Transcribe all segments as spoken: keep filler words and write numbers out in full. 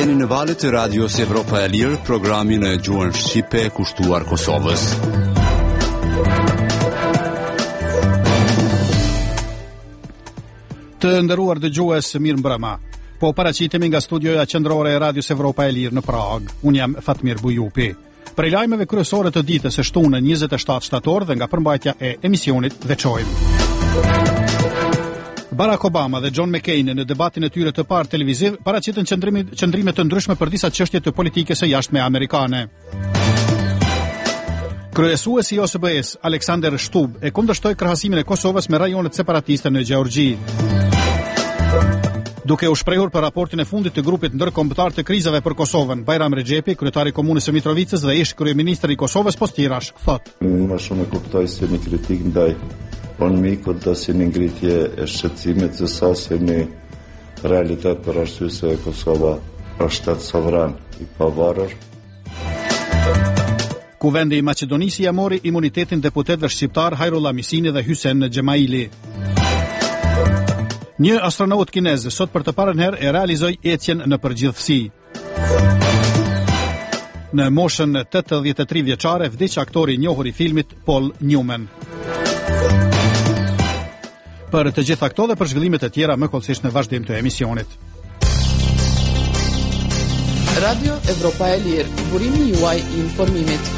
Jeni në valët e radios Evropa e Lirë, programin e gjuhën shqipe kushtuar Kosovës. Të nderuar dëgjues, mirë mbrëma. Po paraqitemi nga studioja qendrore e radios Evropa e Lirë në Prag. Unë jam Fatmir Bujupi. Për lajmeve kryesore të ditës së shtunën njëzet e shtatë shtator dhe nga përmbajtja e emisionit veçojmë. Barack Obama dhe John McCain në debatin e tyre të parë televiziv paraqitën qëndrime të ndryshme për disa çështje të politikës së jashtme amerikane. Kryesuesi i O S B E-s, Alexander Stubb, e kundërshtoi krahasimin e Kosovës me rajonet separatiste në Gjeorgji. Duke u shprehur për raportin e fundit të grupit ndërkombëtar të krizave për Kosovën, Bajram Rexhepi, kryetari i komunës së Mitrovicës dhe ish kryeministri i Kosovës Postirash, thotë: "Më shumë e kuptoj se një kritik ndaj ponmikut dhe si një ngritje e shqetësimit se sa si një realitet për arsye se Kosova është shtet sovran i pavarur." Kuvendi i Maqedonisë ja mori imunitetin deputetëve shqiptar Hajrullah Misini dhe Hysen Xhemaili. Një astronaut kinez sot për të parën herë e realizoi ecjen në përgjithësi. Në moshën tetëdhjetë e tre vjeçare vdiq aktori i njohur i filmit Paul Newman. Për të gjitha këto dhe për zhvillimet e tjera më kollësisht në vazhdim të emisionit. Radio Evropa e Lirë, burimi juaj i informimit.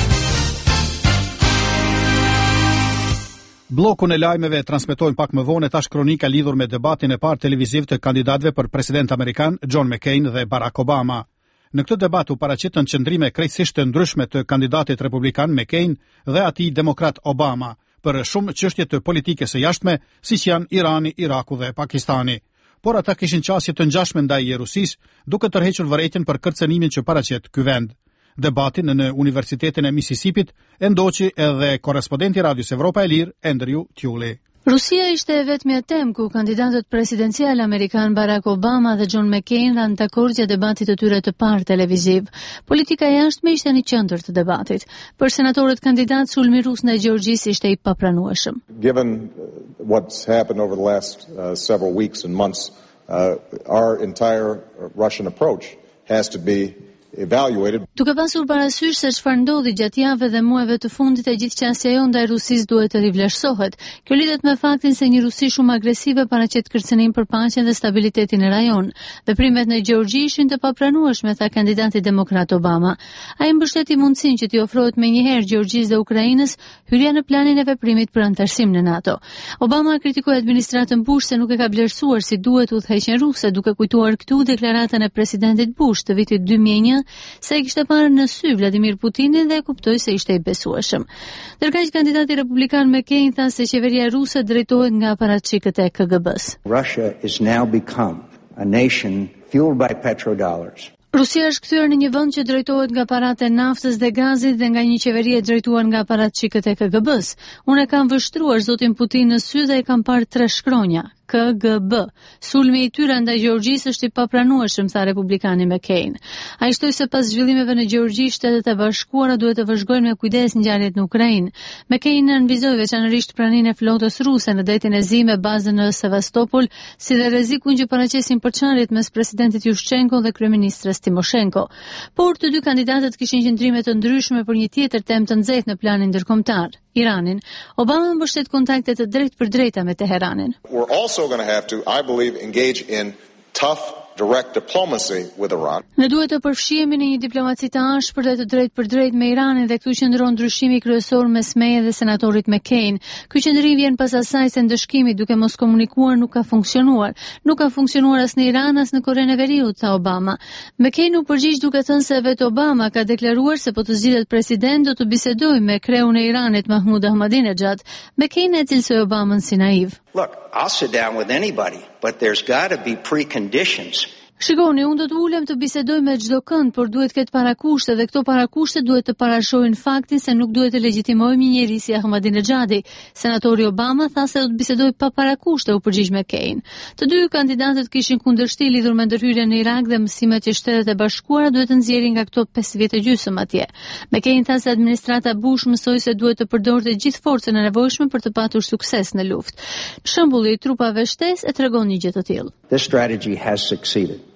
Bllokun e lajmeve transmetojnë pak më vonë tash kronika lidhur me debatin e parë televiziv të kandidatëve për president amerikan John McCain dhe Barack Obama. Në këtë debat u paraqitën qëndrime krejtësisht të ndryshme të kandidatit republikan McCain dhe atij demokrat Obama për shumë çështje të politikës së jashtme, siç janë Irani, Iraku dhe Pakistani. Por ata kishin qasje të ngjashme ndaj Rusisë, duke tërhequr vërejtjen për kërcënimin që paraqet ky vend. Debatin në Universitetin e Mississipit e ndoqi edhe korrespondenti Radios Evropa e Lirë, Andrew Tuley. Rusia ishte e vetmja temë ku kandidatët presidencial amerikan Barack Obama dhe John McCain dhanë dakord gjatë debatit të tyre të parë televiziv. Politika jashtme ishte në qendër të debatit. Për senatorët kandidatë, sulmi rus ndaj Gjeorgjisë ishte i papranueshëm. Given what's happened over the last uh, several weeks and months, uh, our entire Russian approach has to be evaluated. Duke pasur parasysh se çfarë ndodhi gjatë javëve dhe muajve të fundit, e gjithë qasja jonë ndaj Rusisë duhet të rivlerësohet. Kjo lidhet me faktin se një Rusi shumë agresive paraqet kërcënim për paqen dhe stabilitetin e rajon. Veprimet në Gjeorgji ishin të papranueshme, tha kandidati demokrat Obama. Ai mbështeti mundësinë që t'i ofrohet menjëherë Gjeorgjisë dhe Ukrainës hyrja në planin e veprimit për anëtarësim në NATO. Obama kritikoi administratën Bush se nuk e ka vlerësuar si duhet udhëheqjen ruse, duke kujtuar këtu deklaratën e presidentit Bush të vitit dy mijë e një se e kishte parë në sy Vladimir Putinin dhe e kuptoi se ishte i besueshëm. Ndërkaq kandidati republikan McCain tha se qeveria ruse drejtohet nga paraçikët e K G B-s. Russia is now become a nation fueled by petrodollars. Rusia është kthyer në një vend që drejtohet nga paratë e naftës dhe gazit dhe nga një qeveri e drejtuar nga paraçikët e K G B-s. Unë kam vështruar zotin Putin në sy dhe e kam parë tre shkronja. K G B. Sulmi i tyre ndaj Gjeorgjisë është i papranueshëm, tha republikani McCain. Ai shtoi se pas zhvillimeve në Gjeorgji, Shtetet e Bashkuara duhet të vëzhgojnë me kujdes ngjarjet në Ukrainë. McCain nënvizoi veçanërisht praninë e flotës ruse në detin e zi me bazën në Sevastopol, si dhe rrezikun që paraqesin përçarjet mes presidentit Yushchenko dhe kryeministres Timoshenko. Por të dy kandidatët kishin qëndrime të ndryshme për një tjetër temë të nxehtë në planin ndërkombëtar, Iranin. Obama mbështet kontakte të drejtë për drejta me Teheranin. We're also going to have to, I believe, engage in tough, direct diplomacy with Iran. Ne duhet të përfshihemi në një diplomaci të ashpër dhe të drejtë për drejtë me Iranin dhe këtu qëndron ndryshimi kryesor mes meje dhe senatorit McCain. Ky qëndrim vjen pas asaj se ndëshkimi duke mos komunikuar nuk ka funksionuar. Nuk ka funksionuar as në Iran as në Korenë e Veriut, tha Obama. McCain u përgjigj duke thënë se vetë Obama ka deklaruar se po të zgjidhet president do të bisedojë me kreun e Iranit Mahmoud Ahmadinejad. McCain e cilësoi Obamën si naiv. Look, I'll sit down with anybody, but there's got to be preconditions. Shikoni, unë do të ulem të bisedoj me çdo kënd, por duhet këtë parakushte dhe këto parakushte duhet të parashojnë faktin se nuk duhet të legjitimojmë një njerëz si Ahmadinejadi. Senatori Obama tha se do të bisedoj pa parakushte, u përgjigj McCain. Të dy kandidatët kishin kundërshti lidhur me ndërhyrjen në Irak dhe mësimet që Shtetet e Bashkuara duhet të nxjerrin nga këto pesë vjet e gjysmë atje. McCain tha se administrata Bush mësoi se duhet të përdorte gjithë forcën e nevojshme për të patur sukses në luftë. Shembulli i trupave shtesë e tregon një gjë të tillë. This strategy has succeeded.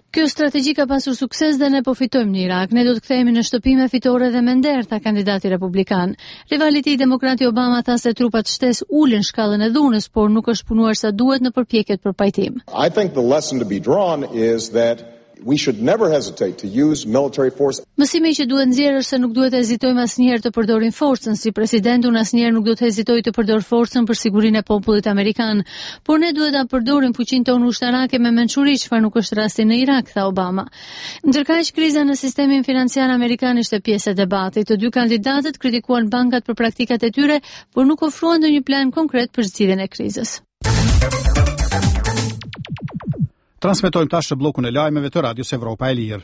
Kjo strategji ka pasur sukses dhe ne po fitojmë në Irak. Ne do të kthehemi në shtëpi me fitore dhe me nder, tha kandidati republikan. Rivali i tij demokrati Obama tha se trupat shtesë ulën shkallën e dhunës, por nuk është punuar sa duhet në përpjekjet për pajtim. I think the lesson to be drawn is that we should never hesitate to use military force. Mësimi që duhet nxjerrë është se nuk duhet të hezitojmë asnjëherë të përdorim forcën. Si president, unë asnjëherë nuk do të hezitoj të përdor forcën për sigurinë e popullit amerikan, por ne duhet ta përdorim fuqinë tonë ushtarake me mençuri, çfarë nuk është rasti në Irak, tha Obama. Ndërkaq, kriza në sistemin financiar amerikan ishte pjesë e debatit. Të dy kandidatët kritikuan bankat për praktikat e tyre, por nuk ofruan ndonjë plan konkret për zgjidhjen e krizës. Transmetojmë tash bllokun e lajmeve të Radios Evropa e Lirë.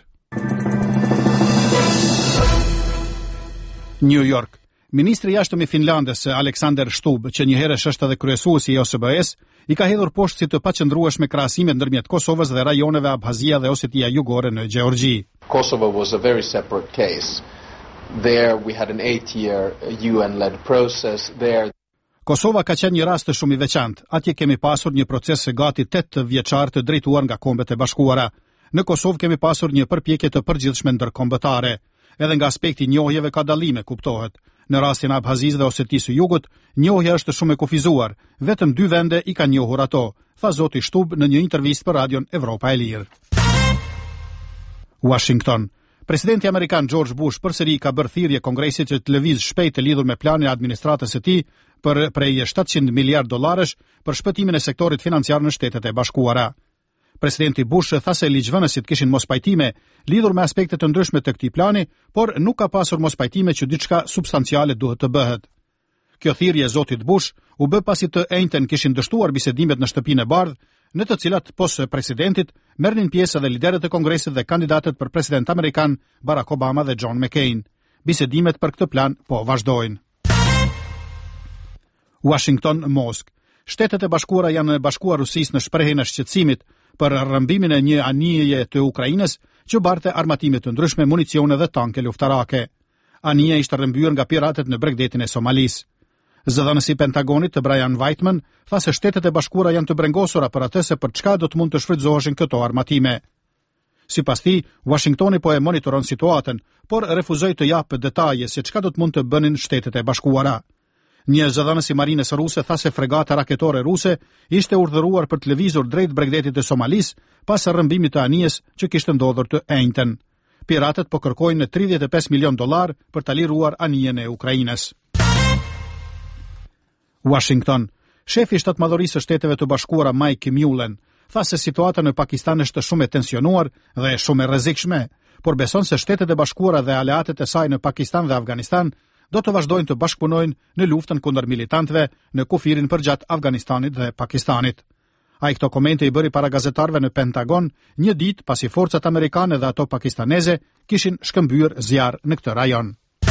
New York. Ministri i jashtëm i Finlandës, Alexander Stubb, që një herë është edhe kryesuesi i O S B S, i ka hedhur poshtë si të paqëndrueshme krahasime ndërmjet Kosovës dhe rajoneve Abhazia dhe Osetia Jugore në Gjeorgji. Kosovo was a very separate case. There we had an eight-year U N-led process there. Kosova ka qenë një rast shumë i veçantë. Atje kemi pasur një proces së gati tetë vjeçar të drejtuar nga Kombet e Bashkuara. Në Kosovë kemi pasur një përpjekje të përgjithshme ndërkombëtare. Edhe nga aspekti i njohjeve ka dallime, kuptohet. Në rastin e Abhazisë dhe Osetisë së Jugut, njohja është shumë e kufizuar. Vetëm dy vende i kanë njohur ato, tha zoti Stubb në një intervistë për Radion Evropa e Lirë. Washington. Presidenti amerikan George Bush përsëri ka bërë thirrje Kongresit që të lëvizë shpejt të lidhur me planin e administratës së tij për prej shtatëqind miliardë dollarësh për shpëtimin e sektorit financiar në Shtetet e Bashkuara. Presidenti Bush tha se ligjvënësit kishin mospajtime lidhur me aspekte të ndryshme të këtij plani, por nuk ka pasur mospajtime që diçka substanciale duhet të bëhet. Kjo thirrje e zotit Bush u bë pasi të enjten kishin dështuar bisedimet në shtëpinë e bardhë, në të cilat pos presidentit merrnin pjesë edhe liderët e Kongresit dhe kandidatët për president amerikan Barack Obama dhe John McCain. Bisedimet për këtë plan po vazhdojnë. Washington, Moskë. Shtetet e Bashkuara janë bashkuar Rusisë në shprehjen e shqetësimit për rrëmbimin e një anije të Ukrainës që barte armatime të ndryshme, municione dhe tanke luftarake. Anija ishte rrëmbyer nga piratët në bregdetin e Somalisë. Zëdhënësi i Pentagonit të Brian Whitman tha se Shtetet e Bashkuara janë të brengosura për atë se për çka do të mund të shfrytëzoheshin këto armatime. Sipas tij, Washingtoni po e monitoron situatën, por refuzoi të japë detaje se çka do të mund të bënin Shtetet e Bashkuara. Një zëdhënës i marinës ruse tha se fregata raketore ruse ishte urdhëruar për të lëvizur drejt bregdetit të Somalisë pas rrëmbimit të anijes që kishte ndodhur të enjten. Piratët po kërkojnë tridhjetë e pesë milion dollar për ta liruar anijen e Ukrainës. Washington. Shefi i Shtatmadhërisë së Shteteve të Bashkuara Mike Mullen tha se situata në Pakistan është shumë e tensionuar dhe shumë e rrezikshme, por beson se Shtetet e Bashkuara dhe aleatët e saj në Pakistan dhe Afganistan do të vazhdojnë të bashkëpunojnë në luftën kundër militantëve në kufirin përgjatë Afganistanit dhe Pakistanit. Ai këto komente i bëri para gazetarëve në Pentagon një ditë pasi forcat amerikane dhe ato pakistaneze kishin shkëmbyer zjarr në këtë rajon.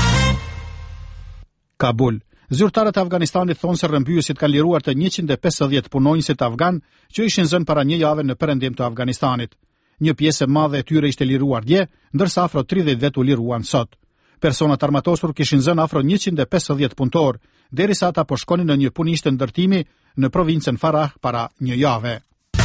Kabul. Zyrtarët e Afganistanit thonë se rrëmbyesit kanë liruar të njëqind e pesëdhjetë punonjësit afgan që ishin zënë para një jave në perëndim të Afganistanit. Një pjesë e madhe e tyre ishte liruar dje, ndërsa afro tridhjetë vet u liruan sot. Personat armatosur kishin zënë afro njëqind e pesëdhjetë punëtor, derisa ata po shkonin në një punishtë ndërtimi në provincën Farah para një jave.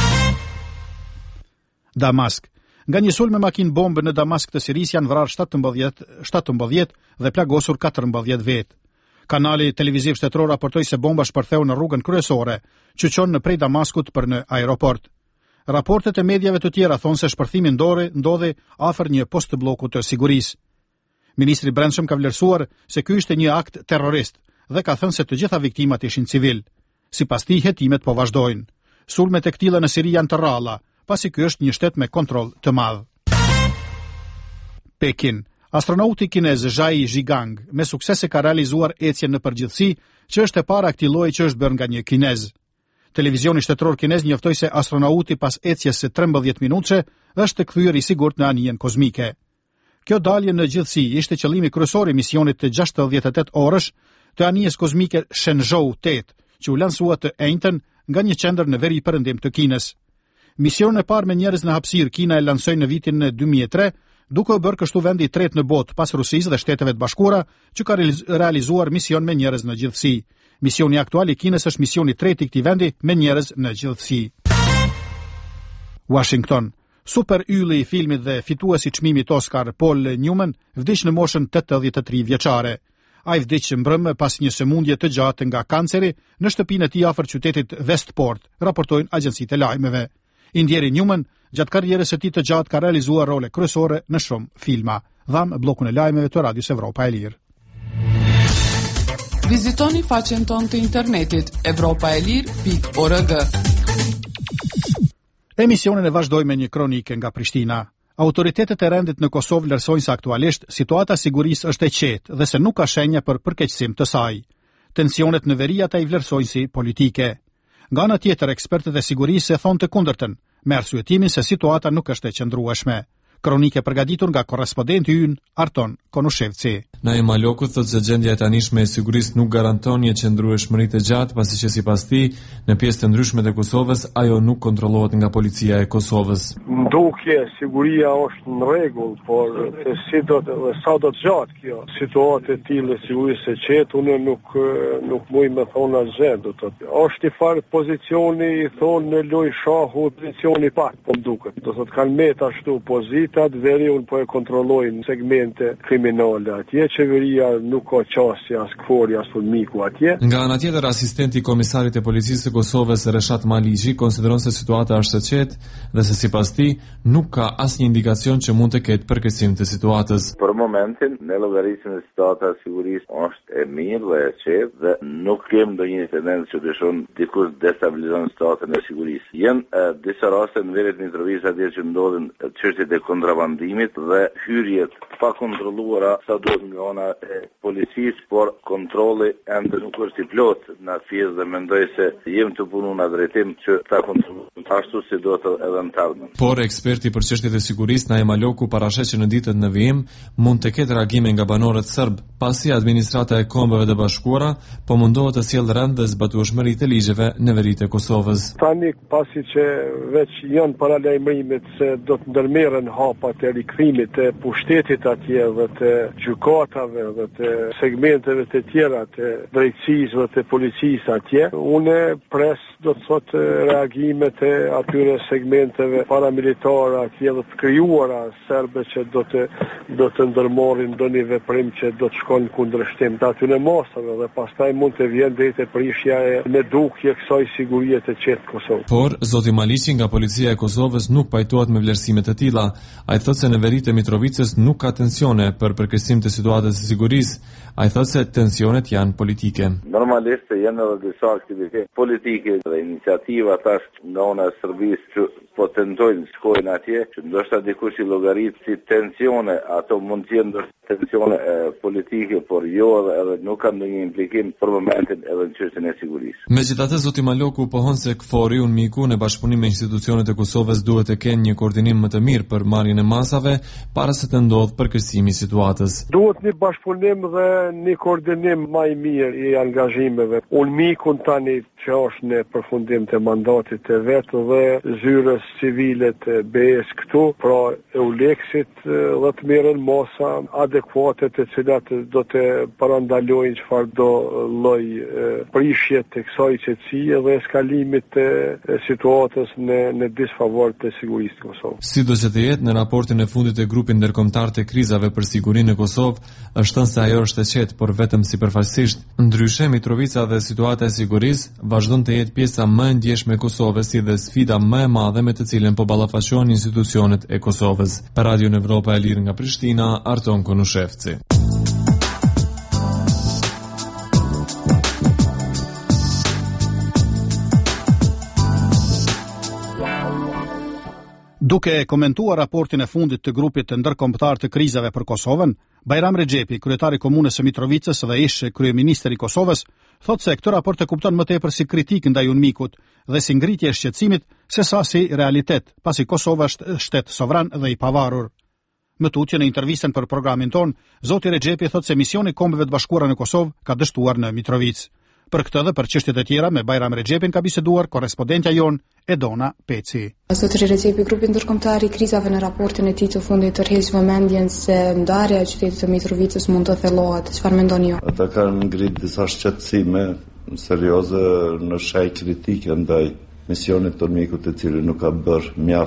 Damask. Nga një sulm me makinë bombë në Damask të Sirisë janë vrarë shtatëmbëdhjetë dhe plagosur katërmbëdhjetë vetë. Kanali televiziv shtetëror raportoi se bomba shpërtheu në rrugën kryesore, që çon në prej Damaskut për në aeroport. Raportet e mediave të tjera thonë se shpërthimi ndori ndodhi afër një post bloku të sigurisë. Ministri i Brendshëm ka vlerësuar se ky ishte një akt terrorist dhe ka thënë se të gjitha viktimat ishin civil. Sipas tij, hetimet po vazhdojnë. Sulmet e këtilla në Siri janë të rralla, pasi ky është një shtet me kontroll të madh. Pekin. Astronauti kinez Zhai Zhigang me sukses e ka realizuar ecjen në përgjithësi, që është e para këtij lloji që është bërë nga një kinez. Televizioni shtetëror kinez njoftoi se astronauti pas ecjes së trembëdhjetë minutëshe është kthyer i sigurt në anijen kozmike. Kjo dalje në gjithësi ishte qëllimi kryesor i misionit të gjashtëdhjetë e tetë orësh të anijes kozmike Shenzhou tetë, që u lansua të enjtën nga një qendër në veri perëndim të Kinës. Misionin e parë me njerëz në hapësirë Kina e lansoi në vitin e dy mijë e tre, duke u bërë kështu vendi i tretë në botë pas Rusisë dhe Shteteve të Bashkuara që ka realizuar mision me njerëz në gjithësi. Misioni aktual i Kinës është misioni i tretë i këtij vendi me njerëz në gjithësi. Washington. Super ylli i filmit dhe fituesi çmimit Oscar Paul Newman vdiq në moshën tetëdhjetë e tre vjeçare. Ai vdiq mbrëm pas një sëmundje të gjatë nga kanceri në shtëpinë e tij afër qytetit Westport, raportojnë agjencitë e lajmeve. I ndjeri Newman gjatë karrierës së tij të gjatë ka realizuar role kryesore në shumë filma. Dham bllokun e lajmeve të Radios Evropa e Lirë. Vizitoni faqen tonë të internetit evropaelir pikë org. Emisionin e vazhdoj me një kronike nga Prishtina. Autoritetet e rendit në Kosovë vlerësojnë se aktualisht situata sigurisë është e qetë dhe se nuk ka shenja për përkeqësim të saj. Tensionet në veri ata i vlerësojnë si politike. Nga ana tjetër, ekspertët e sigurisë e thonë të kundërtën, me arsyetimin se situata nuk është e qëndrueshme. Kronike përgatitur nga korrespondenti ynë Arton Konushevci. Naim Maloku thotë se gjendja e tanishme e sigurisë nuk garanton një qëndrueshmëri të gjatë, pasi që sipas tij, në pjesë të ndryshme të Kosovës ajo nuk kontrollohet nga policia e Kosovës. Ndukje siguria është në rregull, por si do të sa do të gjatë kjo situatë e tillë sigurisë së qetë, unë nuk nuk muj me thonë asgjë, do të thotë. Është i farë pozicioni i thonë në loj shahu, pozicioni pak po duket. Do thotë kanë met ashtu pozitat, veri unë po e kontrollojnë segmente kriminale atje. Qeveria nuk ka qasje as kfori as miku atje. Nga ana tjetër, asistenti i komisarit e policisë së Kosovës Reshat Maliqi konsideron se situata është e qetë dhe se sipas tij nuk ka asnjë indikacion që mund të ketë përkeqësim të situatës. Për momentin, në llogaritjen e situata e sigurisë është e mirë dhe e qetë dhe nuk kem ndonjë tendencë që dëshon dikush destabilizon situatën e sigurisë. Janë disa raste në veret Mitrovica atje që ndodhin çështjet e kontrabandimit dhe hyrjet pa kontrolluara sa duhet nga ona e policisë, por kontrolli ende nuk është i plot në pjesë dhe mendoj se jem të punu në drejtim që ta kontrollojmë ashtu si do të edhe në tardhmen. Por eksperti për çështjet e sigurisë Naim Maloku parasheh që në ditët në vijim mund të ketë reagime nga banorët serb, pasi administrata e Kombeve të Bashkuara po mundohet të sjellë rend dhe zbatueshmëri të ligjeve në veritë e Kosovës. Tani pasi që veç janë paralajmërimet se do të ndërmerren hapat e rikthimit të pushtetit atje dhe të gjykatave dhe të segmenteve të tjera të drejtësisë dhe të policisë atje, unë pres do të thotë reagimet e atyre segmenteve paramilitare atje dhe të krijuara serbe që do të do të ndërmarrin ndonjë veprim që do të shkojnë kundërshtim të atyre masave dhe pastaj mund të vjen deri te prishja e nedukje kësaj sigurie të qetë Kosovë. Por zoti Maliqi nga policia e Kosovës nuk pajtohet me vlerësime të tilla. Ai thotë se në veritë e Mitrovicës nuk ka tensione për përkeqësim të situatës së sigurisë. Ai thotë se tensionet janë politike. Normalisht janë edhe disa aktivitete politike dhe iniciativa tash nga ana e Serbisë që po tentojnë shkojnë atje, që ndoshta dikush i llogarit si tensione, ato mund të jenë tensione e, politike, por jo edhe, edhe nuk kanë ndonjë implikim për momentin edhe në çështjen e sigurisë. Megjithatë, zoti Maloku pohon se KFOR-i unë miku në bashkëpunim me institucionet e Kosovës duhet të kenë një koordinim më të mirë për marrjen e masave para se të ndodhë përkeqësimi i situatës. Duhet një bashkëpunim dhe një koordinim më i mirë i angazhimeve. Unë mikun tani që është në përfundim të mandatit të vetë dhe zyrës civile të B E-s këtu, pra Euleksit dhe të merren masa adekuate të cilat do të parandalojnë çfarë do lloj prishje të kësaj qetësie dhe eskalimit të situatës në në disfavor të sigurisë të Kosovës. Sido që të jetë, në raportin e fundit të grupit ndërkombëtar të krizave për sigurinë në Kosovë, është thënë se ajo është e qetë, por vetëm sipërfaqësisht. Ndryshe, Mitrovica dhe situata e sigurisë vazhdon të jetë pjesa më e ndjeshme e Kosovës si dhe sfida më e madhe me të cilën po ballafaqohen institucionet e Kosovës. Për Radio Evropa e Lirë nga Prishtina, Arton Konushevci. Duke komentuar raportin e fundit të grupit të ndërkombëtar të krizave për Kosovën, Bajram Rexhepi, kryetari i komunës së Mitrovicës dhe ish kryeministri i Kosovës, thotë se këtë raport e kupton më tepër si kritikë ndaj UNMIK-ut dhe si ngritje e shqetësimit sesa si realitet, pasi Kosova është shtet sovran dhe i pavarur. Më tutje në intervistën për programin ton, zoti Rexhepi thotë se misioni i Kombeve të Bashkuara në Kosovë ka dështuar në Mitrovicë. Për këtë dhe për çështjet e tjera me Bajram Rexhepin ka biseduar korrespondentja jon Edona Peci. Zoti Rexhepi, grupi ndërkombëtar i krizave në raportin e tij të fundit tërheq vëmendjen se ndarja e qytetit të Mitrovicës mund të thellohet. Çfarë mendoni ju? Ata kanë ngritur disa shqetësime serioze në shaj kritike ndaj misionit të UNMIK-ut, i cili nuk ka bërë mjaft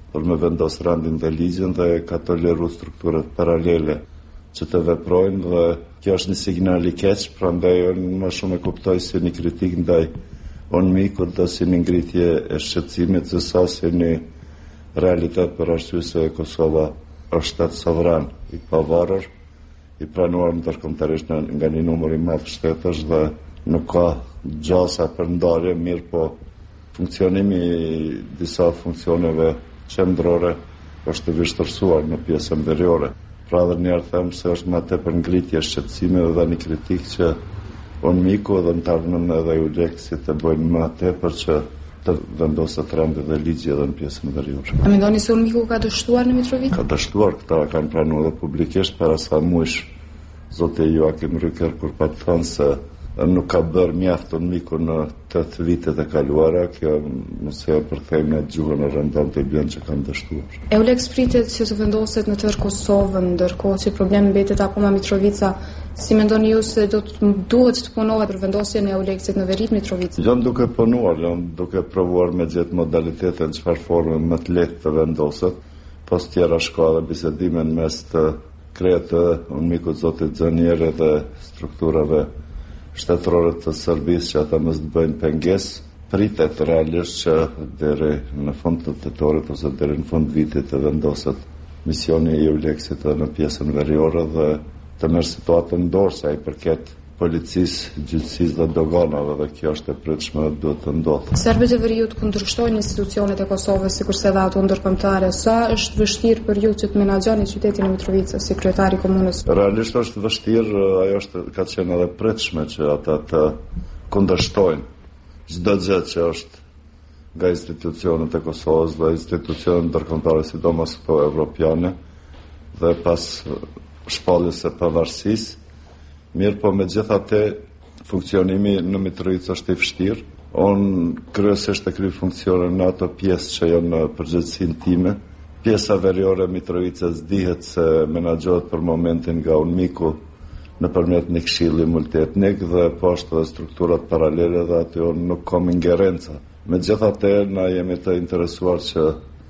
për me vendos randin dhe ligjin dhe ka toleru strukturat paralele që të veprojnë dhe kjo është një signal i keq, prandaj unë më shumë e kuptoj si një kritik ndaj unë mikut dhe si një ngritje e shqetësimit se sa si një realitet për arsye se Kosova është shtet sovran i pavarur, i pranuar ndërkombëtarisht nga një numër i madh shtetësh dhe nuk ka gjasa për ndarje, mirë po funksionimi i disa funksioneve qendrore është të vështirësuar në pjesën veriore. Pra dhe njerë them se është më tepër ngritje shqetësimeve dhe një kritik që unë miku dhe në tarnën edhe u lekësit të bojnë më tepër që të vendoset rende dhe ligje edhe në pjesën veriore. A mendoni se unë miku ka dështuar në Mitrovica? Ka dështuar, këta kanë pranuar dhe publikisht para sa muesh zote Joakim Ryker kur pa të thënë se nuk ka bërë mjaft unë miku në tetë vitet e kaluara, kjo nëse e përthejmë në gjuhën e rëndon të i bjën që kanë dështuar. Eulex pritet që të vendoset në tërë Kosovën, ndërkohë që problem mbetet akoma Mitrovica. Si mendoni ju se do të duhet të punohet për vendosjen e Eulexit në veri të Mitrovicës? Janë duke punuar, janë duke provuar me gjetë modalitete në çfarë forme më të lehtë të vendoset. Pas tjera shka dhe bisedime në mes të kretë unë miku zotit Zënjere dhe strukturave shtetërore të Serbisë që ata mos të bëjnë pengesë, pritet realisht që deri në fund të tetorit ose deri në fund vitit të vendoset misioni i Eulexit në pjesën veriore dhe të merr situatën në dorë sa i përket policisë, gjyqësisë dhe doganave dhe kjo është e pritshme dhe duhet të ndodhë. Serbët e veriut kundërshtojnë institucionet e Kosovës sikurse edhe ato ndërkombëtare. Sa është vështirë për ju që të menaxhoni qytetin e Mitrovicës si kryetari i komunës? Realisht është vështirë, ajo është ka qenë edhe pritshme që ata të kundërshtojnë çdo gjë që është nga institucionet e Kosovës dhe institucionet ndërkombëtare, sidomos këto evropiane, dhe pas shpalljes së pavarësisë. Mirë po me gjithate funksionimi në Mitrovicë është i vështirë. Unë kryesisht e kryj funksionin në ato pjesë që janë në përgjegjësinë time. Pjesa veriore e Mitrovicës dihet se menaxhohet për momentin nga unë miku nëpërmjet një këshilli multietnik dhe poshtë dhe strukturat paralele dhe aty unë nuk kam ingerenca. Megjithatë na jemi të interesuar që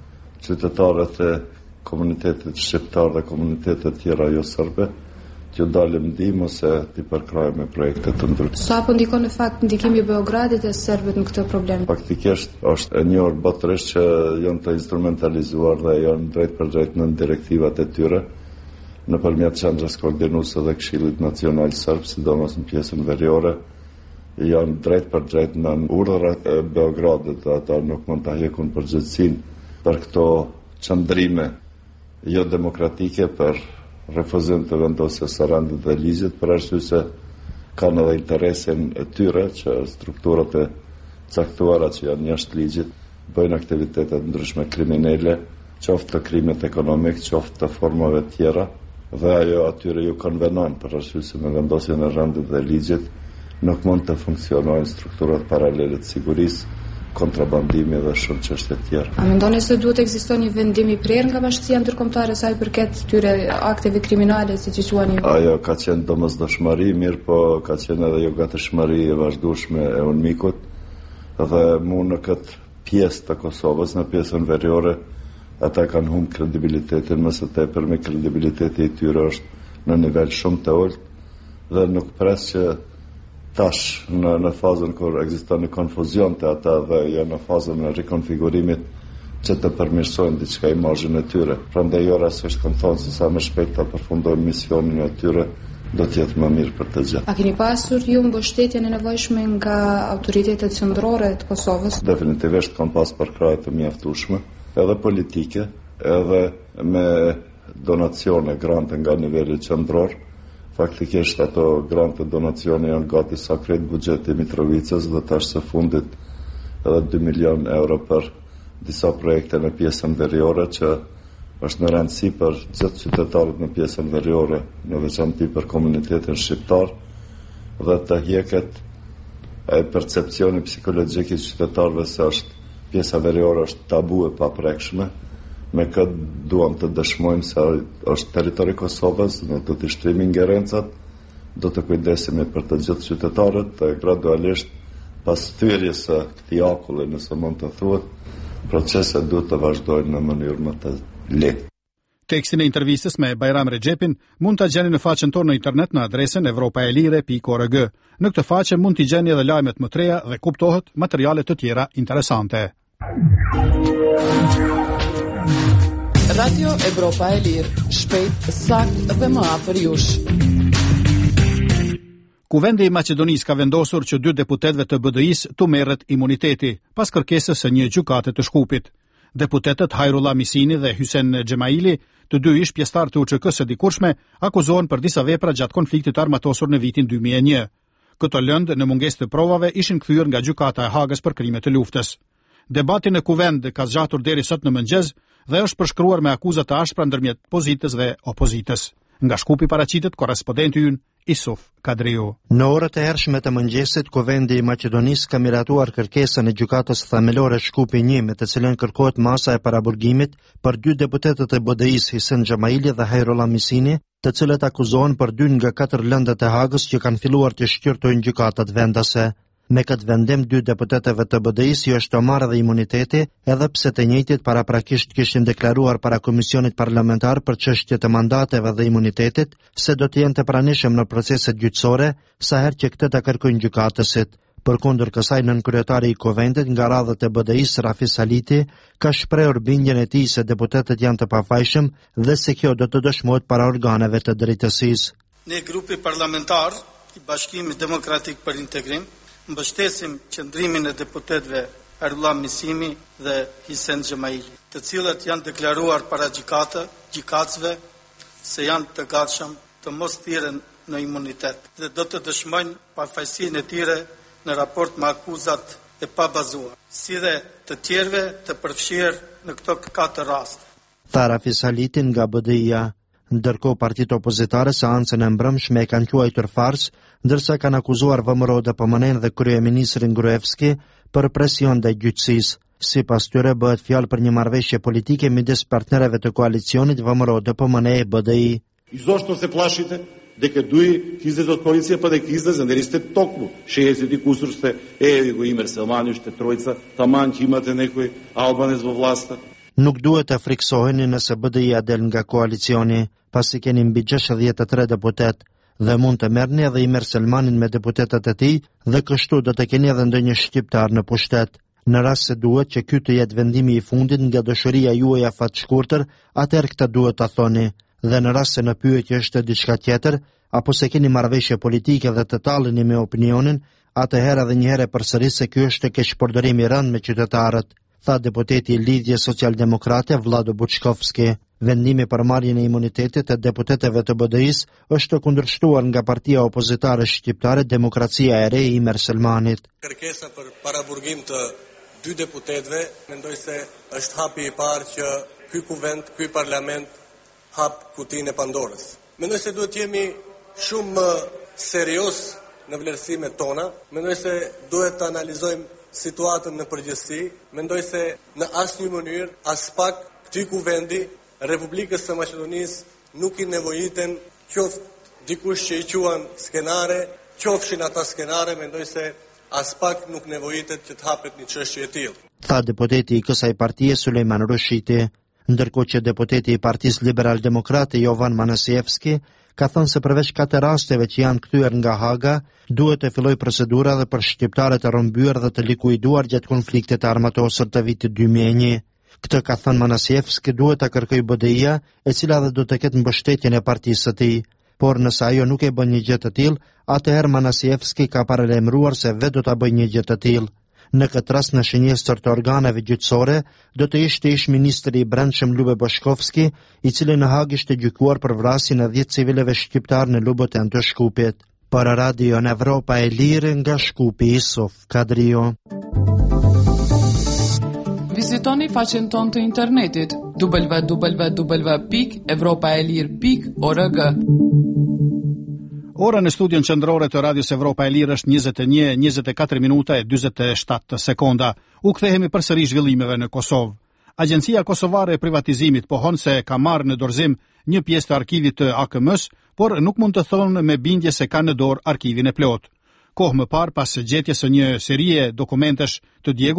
qytetarët e komunitetit shqiptar dhe komunitetet tjera jo serbe që dalim ndihmë ose t'i përkrajmë projekte të ndryshme. Sa po ndikon në fakt ndikimi i Beogradit e serbët në këtë problem? Faktikisht është e njohur botërisht që janë të instrumentalizuar dhe janë drejt për drejt në direktivat e tyre nëpërmjet qendrës koordinuese dhe Këshillit Nacional Serb, sidomos në pjesën veriore, janë drejt për drejt në urdhrat e Beogradit dhe ata nuk mund ta heqin përgjegjësinë për këto qëndrime jo demokratike për refuzim të vendosjes së rendit dhe ligjit për arsye se kanë edhe interesin e tyre që strukturat e caktuara që janë jashtë ligjit bëjnë aktivitete të ndryshme kriminale, qoftë të krimit ekonomik, qoftë të formave tjera dhe ajo atyre ju konvenon për arsye se me vendosjen e rendit dhe ligjit nuk mund të funksionojnë strukturat paralele të sigurisë, kontrabandimi dhe shumë çështje të tjera. A mendoni se duhet të ekzistojë një vendim i prerë nga bashkësia ndërkombëtare sa i përket këtyre akteve kriminale siç i quani? Ajo ka qenë domosdoshmëri, mirë po ka qenë edhe jo gatishmëri e vazhdueshme e UNMIK-ut dhe mu në këtë pjesë të Kosovës, në pjesën veriore, ata kanë humbur kredibilitetin, më së tepër me kredibiliteti i tyre është në nivel shumë të ulët dhe nuk pres që tash në, në fazën kur ekziston një konfuzion të ata dhe janë në fazën e rikonfigurimit që të përmirësojnë diçka imazhin e tyre. Prandaj jo rastisht kanë thonë se sa më shpejt ta përfundojnë misionin e tyre do të jetë më mirë për të gjithë. A keni pasur ju mbështetjen e nevojshme nga autoritetet qendrore të Kosovës? Definitivisht kam pas përkrahje të mjaftueshme, edhe politike, edhe me donacione, grante nga niveli qendror. Faktikisht ato grante donacione janë gati sa krejt buxheti i Mitrovicës dhe tash së fundit edhe dy milion euro për disa projekte në pjesën veriore që është në rëndësi për gjithë qytetarët në pjesën veriore, në veçanti për komunitetin shqiptar dhe të hjeket e percepcioni psikologjik i qytetarëve se është pjesa veriore është tabu e paprekshme. Me këtë duam të dëshmojmë se është territori Kosovës, ne do të shtrimi ingerencat, do të kujdesemi për të gjithë qytetarët dhe gradualisht pas thyrjes së këtij akulli, nëse mund të thuhet, proceset duhet të vazhdojnë në mënyrë më të lehtë. Tekstin e intervistës me Bajram Recepin mund ta gjeni në faqen tonë në internet në adresën evropaelire pikë org. Në këtë faqe mund t'i gjeni edhe lajmet më të reja dhe kuptohet materiale të tjera interesante. Radio Evropa e Lirë, shpejt, sakt dhe më afër jush. Kuvendi i Maqedonisë ka vendosur që dy deputetëve të B D I-s tu merret imuniteti pas kërkesës së një gjykate të Shkupit. Deputetët Hajrullah Misini dhe Hysen Xhemaili, të dy ish pjesëtar të U Ç K-s së dikurshme, akuzohen për disa vepra gjatë konfliktit armatosur në vitin dy mijë e një. Këto lëndë në mungesë të provave ishin kthyer nga gjykata e Hagës për krime të luftës. Debati në kuvend ka zgjatur deri sot në mëngjes dhe është përshkruar me akuza të ashpra ndërmjet pozitës dhe opozitës. Nga Shkupi paraqitet korrespondenti ynë Isuf Kadriu. Në orët e hershme të mëngjesit, Kuvendi i Maqedonisë ka miratuar kërkesën e gjykatës themelore Shkupi një, me të cilën kërkohet masa e paraburgimit për dy deputetët e B D I-s Hysen Xhemaili dhe Hajrullah Misini, të cilët akuzohen për dy nga katër lëndët e Hagës që kanë filluar të shqyrtojnë gjykatat vendase. Me këtë vendim, dy deputetëve të B D I-s i është marrë dhe imuniteti, edhe pse të njëjtit paraprakisht kishin deklaruar para Komisionit Parlamentar për çështje të mandateve dhe imunitetit se do të jenë të pranishëm në proceset gjyqësore, sa herë që këtë ta kërkojnë gjykatësit. Përkundër kësaj, nënkryetari i Kuvendit nga radhët e B D I-s, Rafis Haliti, ka shprehur bindjen e tij se deputetët janë të pafajshëm dhe se kjo do të dëshmohet para organeve të drejtësisë. Ne grupi parlamentar i Bashkimit Demokratik për Integrim mbështesim qëndrimin e deputetëve Hajrullah Misimi dhe Hysen Xhemaili, të cilët janë deklaruar para gjykate, gjykatësve se janë të gatshëm të mos thirren në imunitet dhe do të dëshmojnë pafajësinë e tyre në raport me akuzat e pabazuar, si dhe të tjerëve të përfshirë në këto katër raste. Tha Rafis Haliti nga B D I-ja. Ndërkohë partitë opozitare seancën e mbrëmshme e kanë quajtur fars, ndërsa kanë akuzuar V M R O D P M N-n dhe kryeministrin Gruevski për presion ndaj gjyqësisë. Sipas tyre bëhet fjalë për një marrëveshje politike midis partnerëve të koalicionit V M R O D P M N e B D I. I zašto se plašite дека дуи излезат од коалиција, па дека излезе, нели сте токму шеесет и кусур сте, еви го Имер Селмани, уште тројца, таман ќе имате некој албанец во власта. Nuk duhet të friksoheni nëse B D I-ja del nga koalicioni, pasi keni mbi gjashtëdhjetë e tre deputet, dhe mund të merrni edhe Imer Selmanin me deputetet e tij, dhe kështu do të keni edhe ndonjë shqiptar në pushtet. Në rast se duhet që ky të jetë vendimi i fundit nga dëshiria juaj afatshkurtër, atëherë këtë duhet ta thoni. Dhe në rast se në pyetje është diçka tjetër, apo se keni marrëveshje politike dhe të talleni me opinionin, atëherë edhe një herë përsëris se ky është keqpërdorim i rënd me qytetarët, tha deputeti i Lidhjes Socialdemokrate Vlado Buçkovski. Vendimi për marrjen e imunitetit të deputetëve të B D I-s është kundërshtuar nga partia opozitare shqiptare Demokracia e Re e Imer Selmanit. Kërkesa për paraburgim të dy deputetëve, mendoj se është hapi i parë që ky kuvend, ky parlament hap kutinë e Pandorës. Mendoj se duhet jemi shumë serioz në vlerësimet tona. Mendoj se duhet të analizojmë situatën në përgjithësi. Mendoj se në asnjë mënyrë, as pak, këtij kuvendi, Republikës së Maqedonisë nuk i nevojiten qoftë dikush që i quan skenare, qofshin ata skenare, mendoj se as pak nuk nevojitet që të hapet një çështje e tillë. Tha deputeti i kësaj partie Sulejman Rushiti, ndërkohë që deputeti i Partisë Liberal Demokrate Jovan Manasievski ka thënë se përveç katër rasteve që janë kthyer nga Haga, duhet të fillojë procedura edhe për shqiptarët e rrëmbyer dhe të likuiduar gjatë konfliktit armatosur të vitit dy mijë e një. Këtë ka thënë Manasievski duhet ta kërkojë B D I-ja, e cila dhe do të ketë mbështetjen e partisë së tij. Por nëse ajo nuk e bën një gjë të tillë, atëherë Manasievski ka paralajmëruar se vetë do ta bëjë një gjë të tillë. Në këtë rast, në shënjestër të organeve gjyqësore, do të ishte ish ministri i Brendshëm Lube Boshkovski, i cili në Hag ishte gjykuar për vrasjen e dhjetë civileve shqiptar në Lubotën të Shkupit. Për Radio në Evropa e Lirë nga Shkupi, Isuf Kadrio. Vizitoni faqen tonë të internetit w w w pikë evropaelir pikë org. Ora në studion qendrore të Radios Evropa e Lirë është njëzet e një e njëzet e katër minuta e dyzet e shtatë sekonda. U kthehemi përsëri zhvillimeve në Kosovë. Agjencia Kosovare e Privatizimit pohon se ka marrë në dorëzim një pjesë të arkivit të A K M-s, por nuk mund të thonë me bindje se ka në dorë arkivin e plot. Kohë më parë, pas gjetjes së një serie dokumentesh të djegura,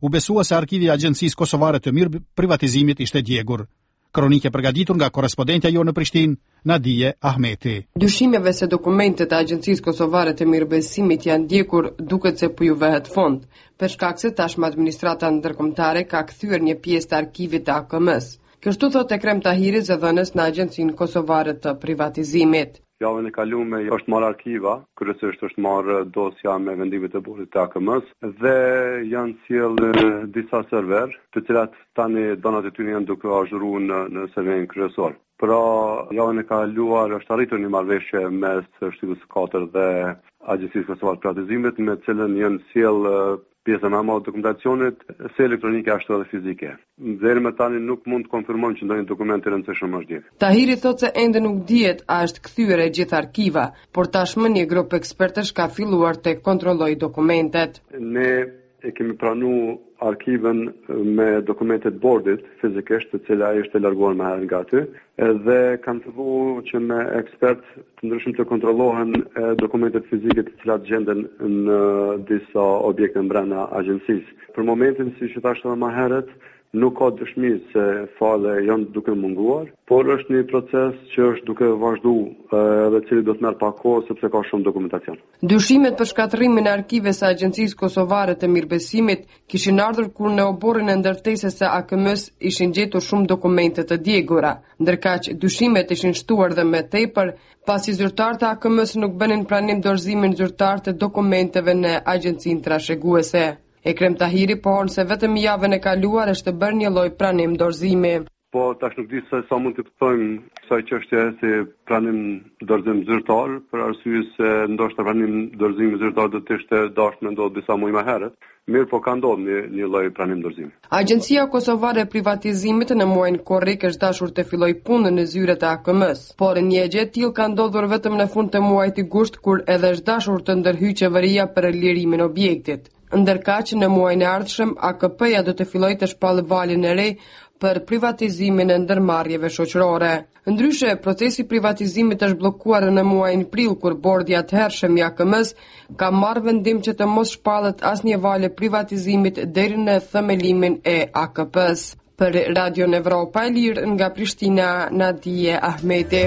u besua se arkivi i Agjencisë Kosovare të Mirë Privatizimit ishte djegur. Kronike përgatitur nga korrespondentja jo në Prishtinë, Nadije Ahmeti. Dyshimeve se dokumentet e Agjencisë Kosovare të Mirëbesimit janë ndjekur duket se po ju vehet fond, për shkak se tashmë administrata ndërkombëtare ka kthyer një pjesë të arkivit të A K M-s. Kështu thotë Ekrem Tahiri, zëdhënës në Agjencinë Kosovare të Privatizimit. Javën e kalume është marrë arkiva, kryesisht është marrë dosja me vendimet e burrit të A K M-s dhe janë sjellë disa server, të cilat tani donat e tyre janë duke u azhruar në, në serverin kryesor. Pra, javën e kaluar është arritur një marrëveshje mes Shtypës së katërt dhe Agjencisë Kosovare të Privatizimit, me të cilën janë sjellë pjesa më e madhe dokumentacionit, se elektronike ashtu edhe fizike. Deri më tani nuk mund të konfirmojmë që ndonjë dokument i rëndësishëm është djeg. Tahiri thotë se ende nuk dihet a është kthyer e gjithë arkiva, por tashmë një grup ekspertësh ka filluar të kontrollojë dokumentet. Ne e kemi pranuar arkivën me dokumentet bordit fizikisht, të cila ishte larguar më herët nga aty, edhe kanë filluar që me ekspert të ndryshëm të kontrollohen dokumentet fizike të cilat gjenden në disa objekte brenda agjencisë. Për momentin, siç e thash edhe më herët, nuk ka dëshmi se fale janë duke munguar, por është një proces që është duke vazhduar edhe cili do të merr pak kohë sepse ka shumë dokumentacion. Dyshimet për shkatërrimin e arkiveve së Agjencisë Kosovare të Mirëbesimit kishin ardhur kur në oborrin e ndërtesës së A K M-s ishin gjetur shumë dokumente të djegura, ndërkaq dyshimet ishin shtuar dhe më tepër pasi zyrtarët e A K M-s nuk bënin pranim dorëzimin zyrtar të dokumenteve në agjencinë trashëguese. Ekrem Tahiri pohon se vetëm javën e kaluar është bërë një lloj pranim dorëzimi. Po tash nuk di se sa mund të thojmë kësaj çështje si pranim dorëzim zyrtar, për arsye se ndoshta pranim dorëzimi zyrtar do të ishte dashur të ndodhë disa muaj më herët. Mirë, po ka ndodhur një, një lloj pranim dorëzimi. Agjencia Kosovare e Privatizimit në muajin korrik është dashur të fillojë punën në zyret e A K M-s, por një gjë e tillë ka ndodhur vetëm në fund të muajit gusht, kur edhe është dashur të ndërhyjë qeveria për lirimin e objektit. Ndërkaq në muajin e ardhshëm A K P-ja do të fillojë të shpallë valin e re për privatizimin e ndërmarrjeve shoqërore. Ndryshe, procesi i privatizimit është bllokuar në muajin prill, kur bordi atëhershëm i A K M-s ka marrë vendim që të mos shpallet asnjë valë privatizimit deri në themelimin e A K P-s. Për Radio Evropa e Lirë nga Prishtina, Nadije Ahmeti.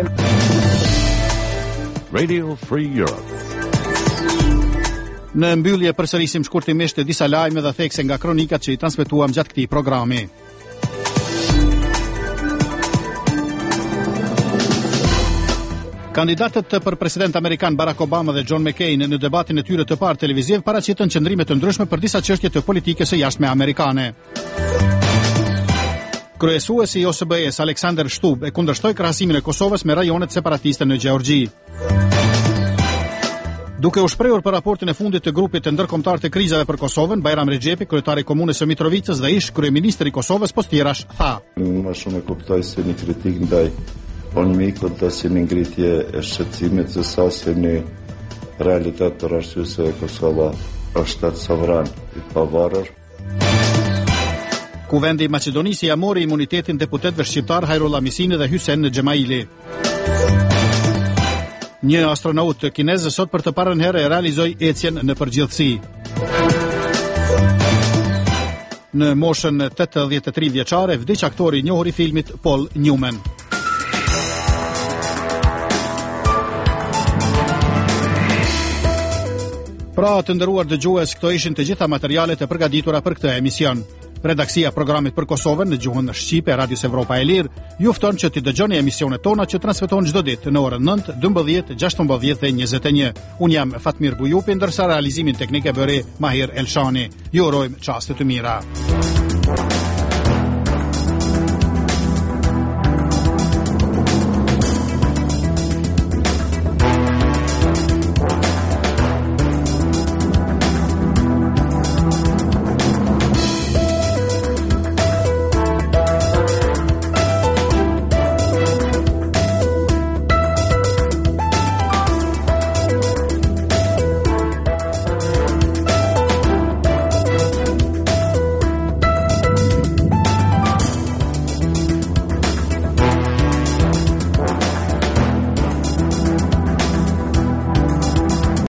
Radio Free Europe. Në mbyllje përsërisim shkurtimisht disa lajme dhe thekse nga kronikat që i transmetuam gjatë këtij programi. Kandidatët për president amerikan Barack Obama dhe John McCain në debatin e tyre të parë televiziv paraqitën qëndrime të ndryshme për disa çështje të politikës së jashtme amerikane. Kryesuesi i O S B E-s Aleksandar Stubb e kundërshtoi krahasimin e Kosovës me rajonet separatiste në Gjeorgji. Duke u shprehur për raportin e fundit të grupit të ndërkombëtar të krizave për Kosovën, Bajram Rexhepi, kryetari i komunës së Mitrovicës dhe ish kryeministri i Kosovës Postirash, tha: "Më shumë e kuptoj se një kritik ndaj onmikut dhe si një ngritje e shqetësimit se sa se një realitet për arsye se Kosova është shtet sovran i pavarur." Kuvendi i Maqedonisë ja mori imunitetin deputetëve shqiptar Hajrullah Misini dhe Hysén Xhemaili. Një astronaut kinez sot për të parën herë e realizoi ecjen në përgjithësi. Në moshën tetëdhjetë e tre vjeçare vdiq aktori i njohur i filmit Paul Newman. Pra, të nderuar dëgjues, këto ishin të gjitha materialet e përgatitura për këtë emision. Redaksia programit për Kosovën në gjuhën shqipe e Radios Evropa e Lirë ju fton që të dëgjoni emisionet tona që transmetohen çdo ditë në orën nëntë, dymbëdhjetë, gjashtëmbëdhjetë dhe njëzet e një. Unë jam Fatmir Bujupi, ndërsa realizimin teknik e bëri Mahir Elshani. Ju urojmë çaste të mira.